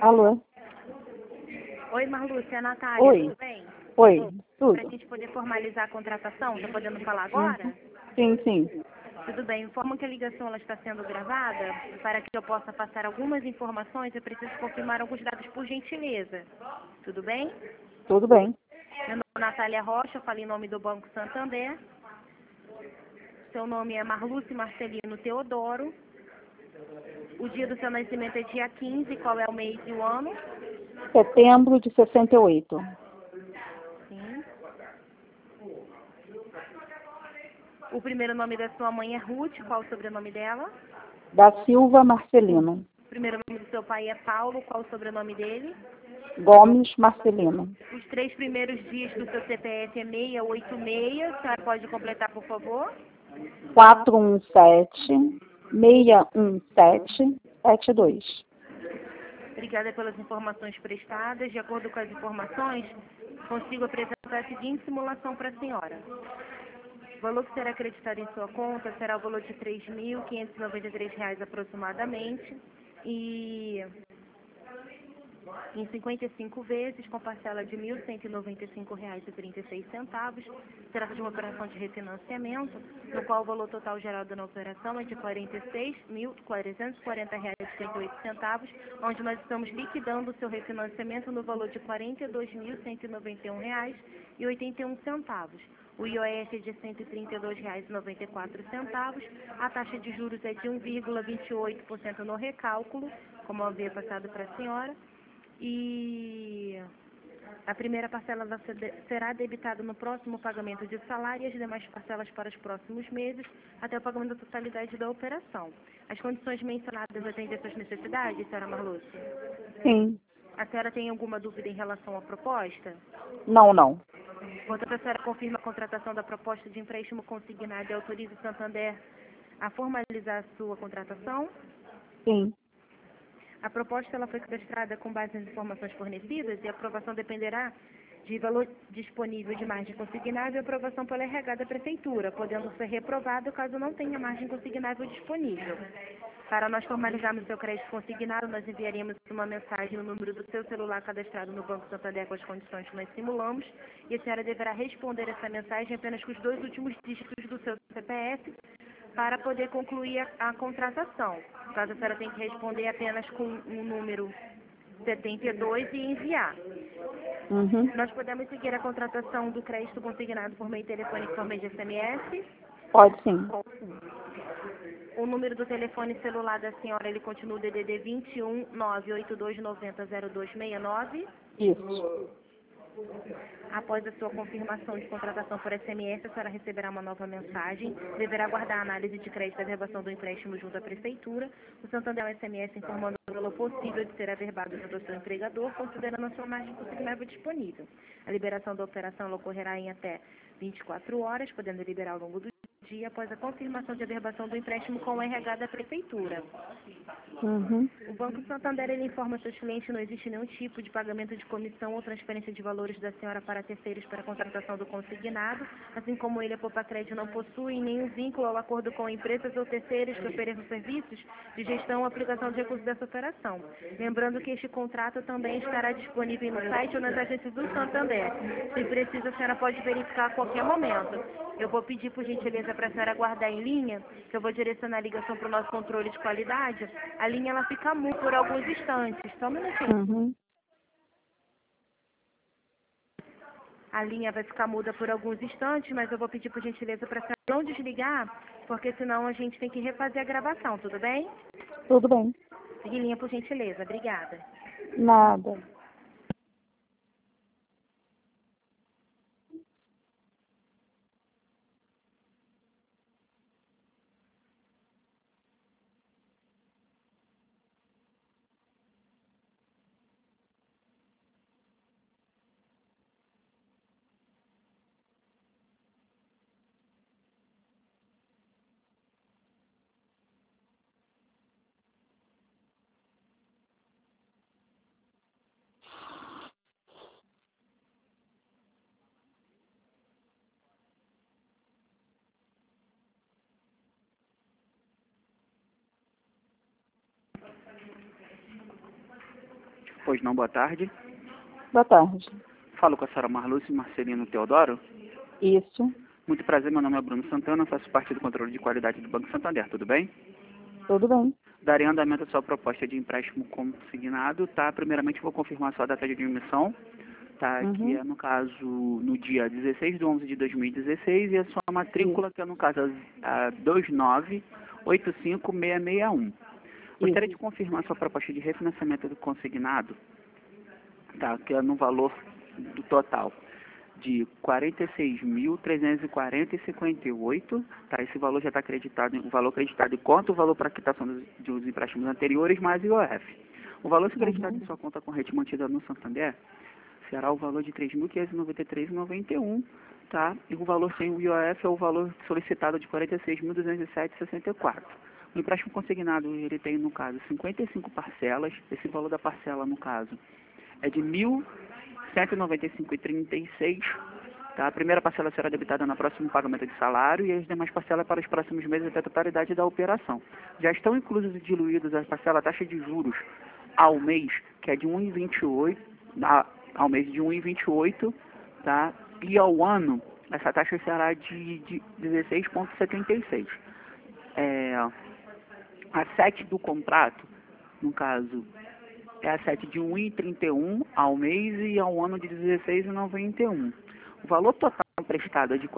Alô? Oi, Marlúcia, é a Natália, Oi. tudo bem? Oi, Para a tudo? gente poder formalizar a contratação, tá podendo falar Uhum. agora? Sim, sim. Tudo bem, informo que a ligação ela está sendo gravada. Para que eu possa passar algumas informações, eu preciso confirmar alguns dados por gentileza. Tudo bem? Tudo bem. Meu nome é Natália Rocha, eu falo em nome do Banco Santander. Seu nome é Marlúcia Marcelino Teodoro. O dia do seu nascimento é dia 15, qual é o mês e o ano? Setembro de 68. Sim. O primeiro nome da sua mãe é Ruth, qual o sobrenome dela? Da Silva Marcelino. O primeiro nome do seu pai é Paulo, qual o sobrenome dele? Gomes Marcelino. Os 3 primeiros dígitos do seu CPF é 686, a senhora pode completar, por favor? 417 617 72. Obrigada pelas informações prestadas. De acordo com as informações, consigo apresentar a seguinte simulação para a senhora. O valor que será acreditado em sua conta será o valor de R$ 3.593 aproximadamente e em 55 vezes, com parcela de R$ 1.195,36. Trata de uma operação de refinanciamento, no qual o valor total gerado na operação é de R$ 46.440,38, onde nós estamos liquidando o seu refinanciamento no valor de R$ 42.191,81. O IOF é de R$ 132,94. A taxa de juros é de 1,28% no recálculo, como eu havia passado para a senhora. E a primeira parcela será debitada no próximo pagamento de salário e as demais parcelas para os próximos meses, até o pagamento da totalidade da operação. As condições mencionadas atendem às suas necessidades, senhora Marlúcia? Sim. A senhora tem alguma dúvida em relação à proposta? Não, não. Portanto, a senhora confirma a contratação da proposta de empréstimo consignado e autoriza o Santander a formalizar a sua contratação? Sim. A proposta ela foi cadastrada com base nas informações fornecidas e a aprovação dependerá de valor disponível de margem consignável e aprovação pela RH da Prefeitura, podendo ser reprovado caso não tenha margem consignável disponível. Para nós formalizarmos seu crédito consignado, nós enviaríamos uma mensagem no número do seu celular cadastrado no Banco Santander com as condições que nós simulamos e a senhora deverá responder essa mensagem apenas com os 2 últimos dígitos do seu CPF para poder concluir a contratação. Caso a senhora tenha que responder apenas com o número 72 e enviar. Uhum. Nós podemos seguir a contratação do crédito consignado por meio telefônico por meio de SMS. Pode sim. O número do telefone celular da senhora, ele continua o DDD 21 98290 0269. Isso. Após a sua confirmação de contratação por SMS, a senhora receberá uma nova mensagem. Deverá aguardar a análise de crédito da averbação do empréstimo junto à Prefeitura. O Santander é um SMS informando o valor possível de ser averbado junto ao seu empregador, considerando a sua margem consignável disponível. A liberação da operação ela ocorrerá em até 24 horas, podendo liberar ao longo do dia após a confirmação de averbação do empréstimo com o RH da Prefeitura. Uhum. O Banco Santander ele informa seus clientes que não existe nenhum tipo de pagamento de comissão ou transferência de valores da senhora para terceiros para a contratação do consignado, assim como ele, a Poupa Crédito, não possui nenhum vínculo ao acordo com empresas ou terceiros que ofereçam serviços de gestão ou aplicação de recursos dessa operação. Lembrando que este contrato também estará disponível no site ou nas agências do Santander. Se precisa, a senhora pode verificar a qualquer momento. Eu vou pedir, por gentileza, para a senhora aguardar em linha, que eu vou direcionar a ligação para o nosso controle de qualidade. A linha ela fica muda por alguns instantes. Só um minutinho. Uhum. A linha vai ficar muda por alguns instantes, mas eu vou pedir, por gentileza, para a senhora não desligar, porque senão a gente tem que refazer a gravação, tudo bem? Tudo bem. Siga em linha, por gentileza. Obrigada. Nada. Pois não, boa tarde. Boa tarde. Falo com a senhora Marluce Marcelino Teodoro. Isso. Muito prazer, meu nome é Bruno Santana, faço parte do controle de qualidade do Banco Santander, tudo bem? Tudo bem. Darei andamento à sua proposta de empréstimo consignado, tá? Primeiramente vou confirmar a sua data de emissão, tá? Que é, no caso, no dia 16/11/2016 e a sua matrícula, que é, no caso, a 2985661. Gostaria de confirmar a sua proposta de refinanciamento do consignado, tá? Que é no valor do total de 46.340,58, tá? Esse valor já está acreditado, o valor acreditado enquanto o valor para quitação dos empréstimos anteriores mais IOF. O valor acreditado em sua conta corrente mantida no Santander será o valor de 3.593,91, tá? E o valor sem o IOF é o valor solicitado de 46.207,64. O empréstimo consignado, ele tem, no caso, 55 parcelas. Esse valor da parcela, no caso, é de 1.195,36, tá? A primeira parcela será debitada no próximo pagamento de salário e as demais parcelas para os próximos meses até a totalidade da operação. Já estão inclusos e diluídos as parcelas, a taxa de juros ao mês, que é de 1,28, ao mês de 1,28, tá? E ao ano, essa taxa será de 16,76. A 7 do contrato, no caso, é a 7 de 1,31 ao mês e ao ano de 16,91. O valor total emprestado é de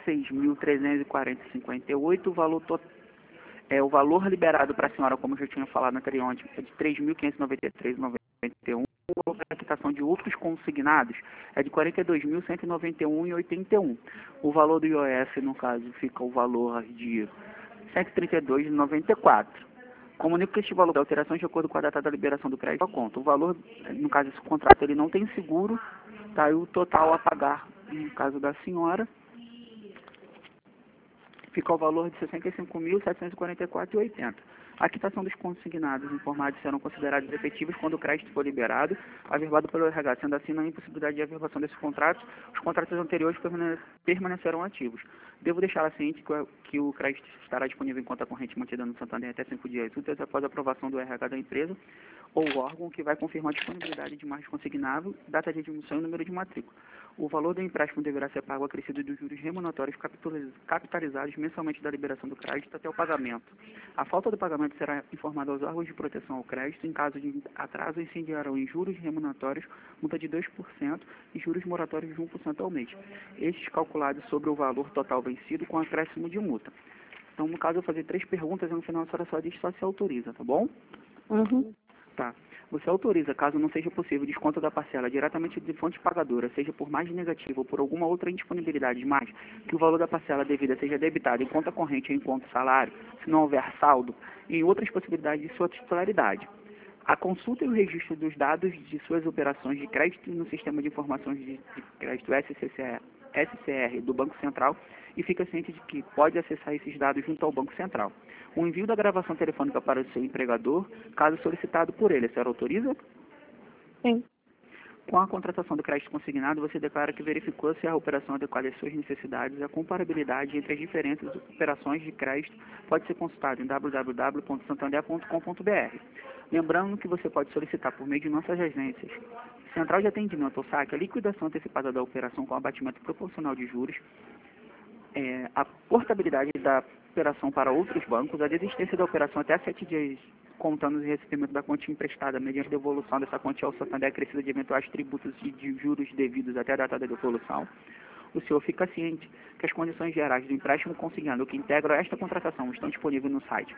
46.340,58. O valor liberado para a senhora, como eu já tinha falado anteriormente, é de 3.593,91. O valor para a quitação de outros consignados é de 42.191,81. O valor do IOF, no caso, fica o valor de 132,94. Comunico que este valor da alteração de acordo com a data da liberação do crédito à conta. O valor, no caso desse contrato, ele não tem seguro, tá? E o total a pagar, no caso da senhora, fica o valor de R$ 65.744,80. A quitação dos consignados informados serão considerados efetivos quando o crédito for liberado, averbado pelo RH, sendo assim, na impossibilidade de averbação desses contratos, os contratos anteriores permanecerão ativos. Devo deixar ciente que o crédito estará disponível em conta corrente mantida no Santander até 5 dias úteis após a aprovação do RH da empresa ou órgão que vai confirmar a disponibilidade de margem consignável, data de admissão e número de matrícula. O valor do empréstimo deverá ser pago acrescido dos juros remuneratórios capitalizados mensalmente da liberação do crédito até o pagamento. A falta do pagamento será informada aos órgãos de proteção ao crédito. Em caso de atraso, incidirão em juros remuneratórios, multa de 2% e juros moratórios de 1% ao mês. Estes calculados sobre o valor total vencido com acréscimo de multa. Então, no caso, eu vou fazer 3 perguntas e no final a senhora só diz só se autoriza, tá bom? Tá. Você autoriza, caso não seja possível, o desconto da parcela diretamente de fonte pagadora, seja por margem negativa ou por alguma outra indisponibilidade de margem, que o valor da parcela devida seja debitado em conta corrente ou em conta salário, se não houver saldo, e em outras possibilidades de sua titularidade. A consulta e o registro dos dados de suas operações de crédito no Sistema de Informações de Crédito SCR do Banco Central e fica ciente de que pode acessar esses dados junto ao Banco Central. O envio da gravação telefônica para o seu empregador, caso solicitado por ele, a senhora autoriza? Sim. Com a contratação do crédito consignado, você declara que verificou se a operação adequada às suas necessidades e a comparabilidade entre as diferentes operações de crédito pode ser consultada em www.santander.com.br. Lembrando que você pode solicitar por meio de nossas agências Central de Atendimento ao SAC a liquidação antecipada da operação com abatimento proporcional de juros, a portabilidade da operação para outros bancos, a desistência da operação até 7 dias contando o recebimento da quantia emprestada mediante devolução dessa quantia ao Santander acrescida de eventuais tributos e de juros devidos até a data da devolução. O senhor fica ciente que as condições gerais do empréstimo consignado que integram esta contratação estão disponíveis no site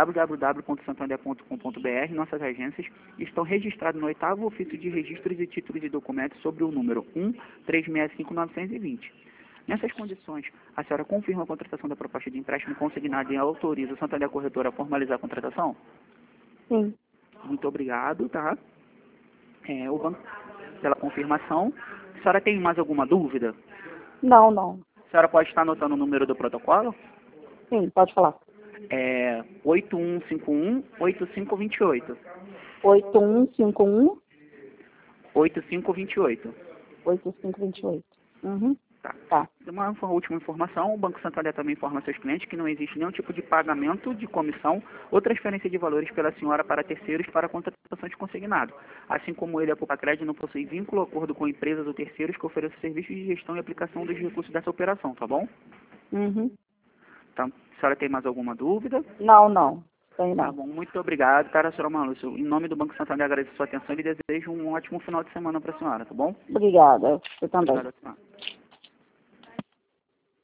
www.santander.com.br, nossas agências, e estão registrados no 8º ofício de registros e títulos de documentos sobre o número 1365920. Nessas condições, a senhora confirma a contratação da proposta de empréstimo consignado e autoriza o Santander Corretora a formalizar a contratação? Sim. Muito obrigado, tá? O banco, pela confirmação. A senhora tem mais alguma dúvida? Não. A senhora pode estar anotando o número do protocolo? Sim, pode falar. 8151-8528. 8151 8528. 8528. Tá. Tá. Uma última informação, o Banco Santander também informa seus clientes que não existe nenhum tipo de pagamento de comissão ou transferência de valores pela senhora para terceiros para contratação de consignado. Assim como ele, a Pupacred, não possui vínculo ou acordo com empresas ou terceiros que ofereçam serviços de gestão e aplicação dos recursos dessa operação, tá bom? Uhum. Então, a senhora tem mais alguma dúvida? Não. Tem Tá não. bom, muito obrigado, cara, senhora Marlúcia. Em nome do Banco Santander, agradeço a sua atenção e desejo um ótimo final de semana para a senhora, tá bom? Obrigada. Você também. Obrigado, senhora.